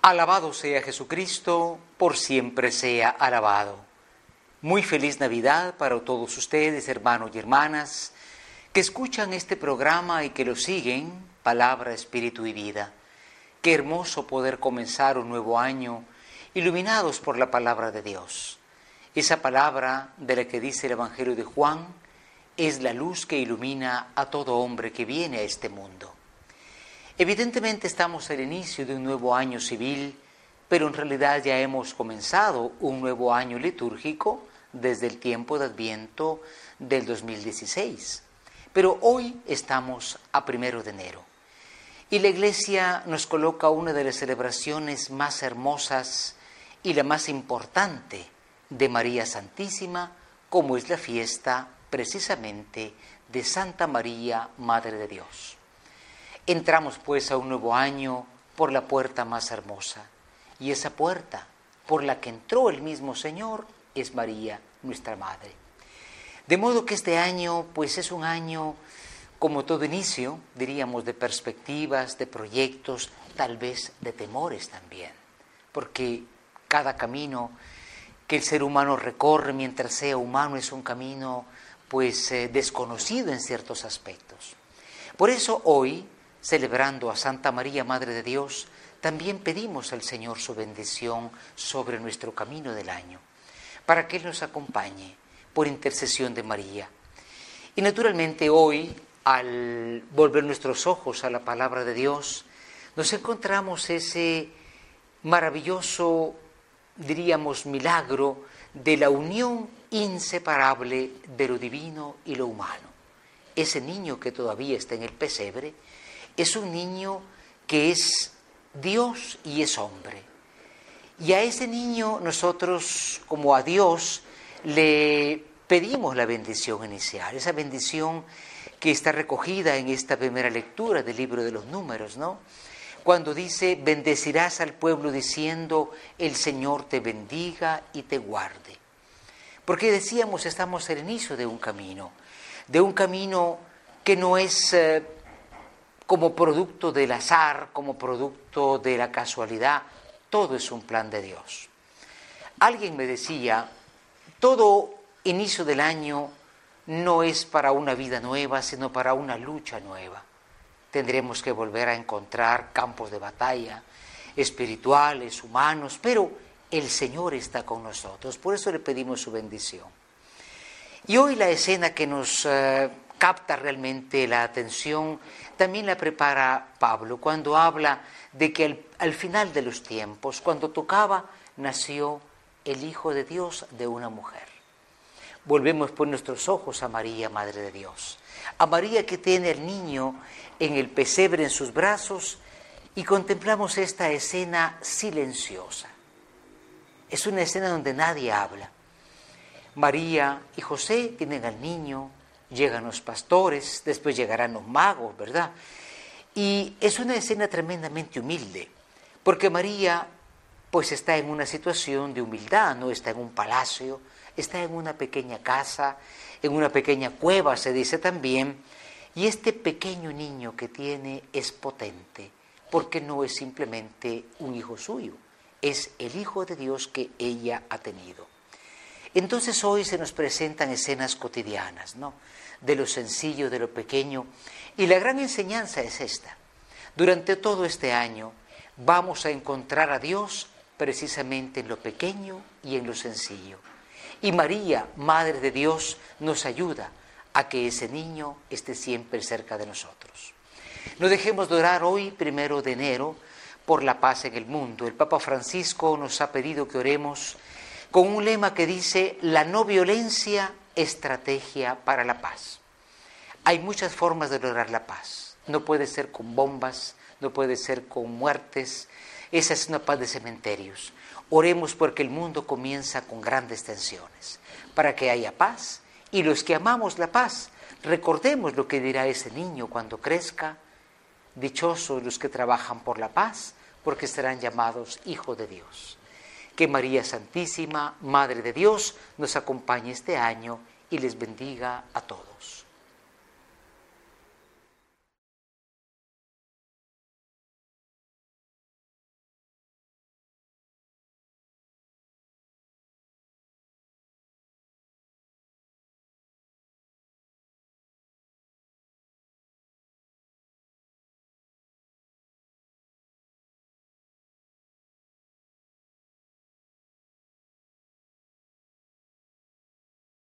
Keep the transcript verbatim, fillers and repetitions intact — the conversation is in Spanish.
Alabado sea Jesucristo, por siempre sea alabado. Muy feliz Navidad para todos ustedes, hermanos y hermanas, que escuchan este programa y que lo siguen, Palabra, Espíritu y Vida. Qué hermoso poder comenzar un nuevo año iluminados por la palabra de Dios. Esa palabra de la que dice el Evangelio de Juan es la luz que ilumina a todo hombre que viene a este mundo. Evidentemente estamos al inicio de un nuevo año civil, pero en realidad ya hemos comenzado un nuevo año litúrgico desde el tiempo de Adviento del dos mil dieciséis. Pero hoy estamos a primero de enero y la Iglesia nos coloca una de las celebraciones más hermosas y la más importante de María Santísima, como es la fiesta precisamente de Santa María, Madre de Dios. Entramos pues a un nuevo año por la puerta más hermosa, y esa puerta por la que entró el mismo Señor es María, nuestra Madre. De modo que este año pues es un año, como todo inicio, diríamos, de perspectivas, de proyectos, tal vez de temores también, porque cada camino que el ser humano recorre mientras sea humano es un camino pues eh, desconocido en ciertos aspectos. Por eso hoy, celebrando a Santa María, Madre de Dios, también pedimos al Señor su bendición sobre nuestro camino del año, para que Él nos acompañe por intercesión de María. Y naturalmente hoy, al volver nuestros ojos a la palabra de Dios, nos encontramos ese maravilloso, diríamos, milagro de la unión inseparable de lo divino y lo humano. Ese niño que todavía está en el pesebre es un niño que es Dios y es hombre. Y a ese niño nosotros, como a Dios, le pedimos la bendición inicial, esa bendición que está recogida en esta primera lectura del libro de los Números, ¿no? Cuando dice, bendecirás al pueblo diciendo, el Señor te bendiga y te guarde. Porque decíamos, estamos al inicio de un camino, de un camino que no es eh, como producto del azar, como producto de la casualidad, todo es un plan de Dios. Alguien me decía, todo inicio del año no es para una vida nueva, sino para una lucha nueva. Tendremos que volver a encontrar campos de batalla espirituales, humanos, pero el Señor está con nosotros, por eso le pedimos su bendición. Y hoy la escena que nos eh, capta realmente la atención también la prepara Pablo cuando habla de que al, al final de los tiempos, cuando tocaba, nació el Hijo de Dios de una mujer. Volvemos por nuestros ojos a María, Madre de Dios, a María que tiene al niño en el pesebre en sus brazos y contemplamos esta escena silenciosa. Es una escena donde nadie habla. María y José tienen al niño, llegan los pastores, después llegarán los magos, ¿verdad? Y es una escena tremendamente humilde, porque María pues está en una situación de humildad, no está en un palacio, está en una pequeña casa, en una pequeña cueva, se dice también, y este pequeño niño que tiene es potente, porque no es simplemente un hijo suyo, es el Hijo de Dios que ella ha tenido. Entonces hoy se nos presentan escenas cotidianas, ¿no? De lo sencillo, de lo pequeño, y la gran enseñanza es esta. Durante todo este año vamos a encontrar a Dios precisamente en lo pequeño y en lo sencillo. Y María, Madre de Dios, nos ayuda a que ese niño esté siempre cerca de nosotros. No dejemos de orar hoy, primero de enero, por la paz en el mundo. El Papa Francisco nos ha pedido que oremos con un lema que dice, la no violencia, estrategia para la paz. Hay muchas formas de lograr la paz. No puede ser con bombas, no puede ser con muertes. Esa es una paz de cementerios. Oremos porque el mundo comienza con grandes tensiones, para que haya paz. Y los que amamos la paz, recordemos lo que dirá ese niño cuando crezca. Dichosos los que trabajan por la paz, porque serán llamados hijos de Dios. Que María Santísima, Madre de Dios, nos acompañe este año y les bendiga a todos.